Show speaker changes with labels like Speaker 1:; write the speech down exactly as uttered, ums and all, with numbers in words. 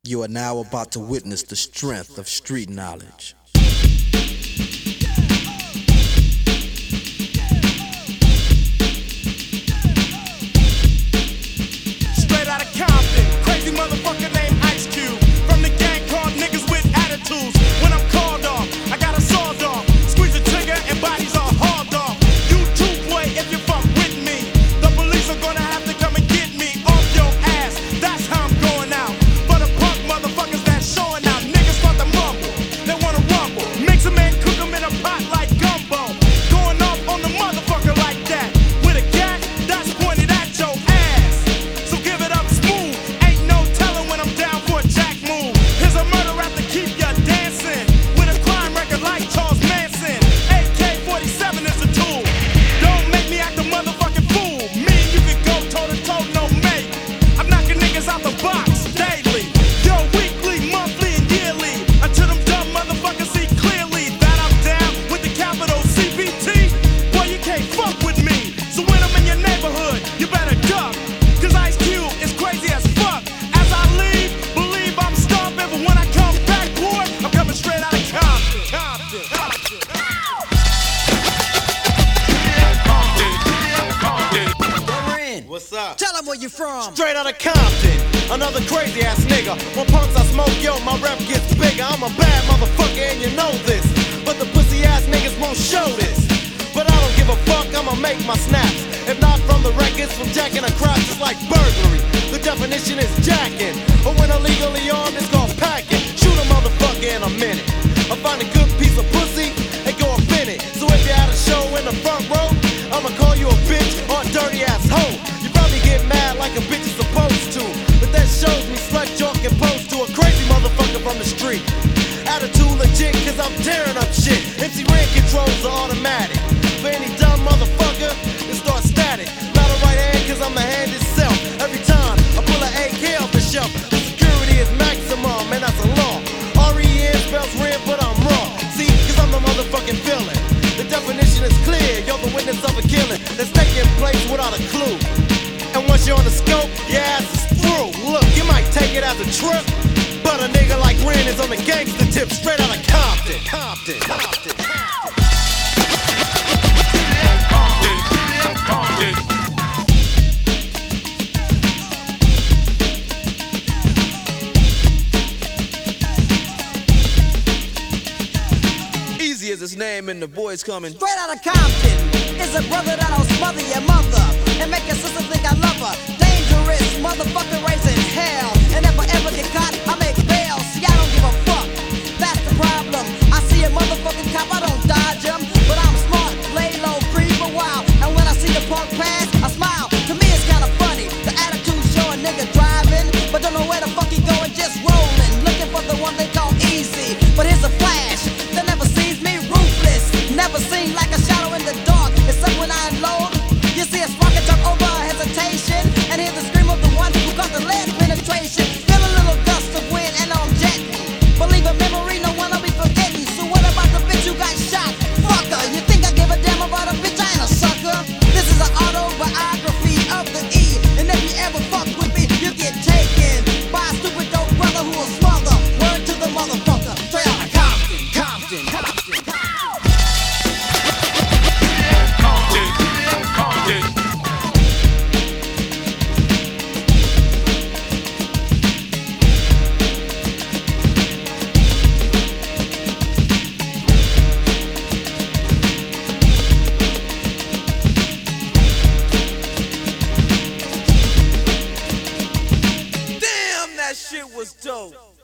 Speaker 1: You are now about to witness the strength of street knowledge.
Speaker 2: Straight out of Compton, crazy motherfucker named Ice Cube. From the gang called Niggas with Attitudes. When I'm called off, I got a sawed off. Squeeze the trigger and bodies are hauled off. You too, boy, if you fuck with me. The police are gonna have to come and get me off your ass. That's how I'm going out. For the punk motherfuckers that's showing out. Niggas want to mumble, they wanna rumble. Mix 'em and cook 'em in a pot like gumbo. Going off on the motherfucker like that. With a gat that's pointed at your ass. So give it up smooth. Ain't no telling when I'm down for a jack move. Here's a murder rap to keep ya dancing. With a crime record like Charles Manson. A K forty-seven is a tool. Don't make me act a motherfucking fool. Me and you can go toe to toe, no mate. I'm knocking niggas out the box daily. Yo, weekly, monthly, and yearly. Until them dumb motherfuckers see clearly that I'm down with the capital C B T. Boy, you can't fuck with me. So when I'm in your neighborhood, you better duck. Cause Ice Cube is crazy as fuck. As I leave, believe I'm stomping. But when I come back, boy, I'm coming straight out of Compton. Compton. Compton.
Speaker 1: What's up?
Speaker 3: Tell them where you from.
Speaker 2: Straight out of Compton, another crazy ass nigga. When punks I smoke, yo, my rep gets bigger. I'm a bad motherfucker and you know this. But the pussy ass niggas won't show this. But I don't give a fuck, I'ma make my snaps. If not from the records, from jacking a crop, it's like burglary. The definition is jacking. But when illegally armed, it's called packing. Shoot a motherfucker in a minute. I find a good piece of pussy and go up in it. So if you had a show in the front row, I'ma call you a bitch or a dirty ass hoe. You probably get mad like a bitch is supposed to. But that shows me slut joke and pose to a crazy motherfucker from the street. Attitude legit cause I'm tearing up shit. M C Ren controls are automatic. For any dumb motherfucker, it starts static. Not a right hand cause I'm the hand itself. Every time I pull an A K off the shelf, the security is maximum and that's a law. R E N spells red but I'm raw. See, cause I'm the motherfucking villain. The definition is clear, you're the witness of a killing that's taking place without a clue. And once you're on the scope, your ass is through. Look, you might take it as a trip, but a nigga like Ren is on the gangster tip, straight out of Compton. Compton. Compton.
Speaker 1: Easy as his name and the boys coming.
Speaker 3: Straight out of Compton is a brother that'll smother your mother and make your sister think I love her. Dangerous motherfucker raising hell. And if I ever get caught, I make bail. See, I don't give a fuck. That's the problem. I see a motherfucking cop, I don't dodge him. But I'm smart, lay low, free for a while. And when I see the punk pass, I smile. To me, it's kinda funny. The attitude show a nigga driving, but don't know where the fuck he going, just rolling. Looking for the one they call easy. But here's a flash that never sees me, ruthless. Never seen like a shadow in the dark. Except when I unload. You see a spark and jump over hesitation. And hear the scream of the one who got the lead penetration. Feel a little gust of wind and I'm jetting. Believe a memory, no one will be forgetting. So what about the bitch who got shot? Fucker, you think I give a damn about a bitch? I ain't a sucker. This is an autobiography of the E. And if you ever fuck with me, you get taken by a stupid dope brother who will smother. Word to the motherfucker. Straight out of Compton, Compton, Compton, Compton.
Speaker 1: Damn, that shit was dope.